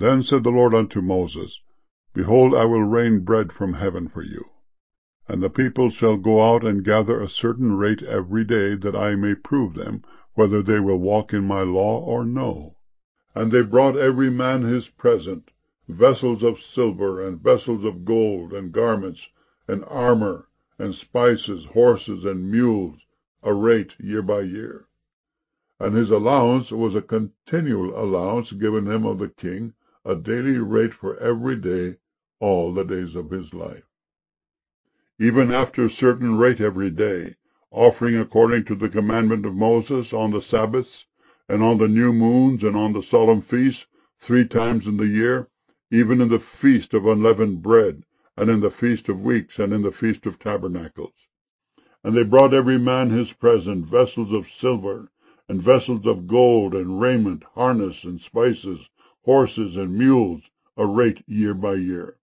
Then said the Lord unto Moses, Behold, I will rain bread from heaven for you. And the people shall go out and gather a certain rate every day, that I may prove them, whether they will walk in my law or no. And they brought every man his present, vessels of silver, and vessels of gold, and garments, and armor, and spices, horses, and mules, a rate year by year. And his allowance was a continual allowance given him of the king, a daily rate for every day, all the days of his life. Even after a certain rate every day, offering according to the commandment of Moses on the Sabbaths, and on the new moons, and on the solemn feasts, 3 times in the year, even in the feast of unleavened bread, and in the feast of weeks, and in the feast of tabernacles. And they brought every man his present, vessels of silver, and vessels of gold, and raiment, harness, and spices, horses, and mules, a rate year by year.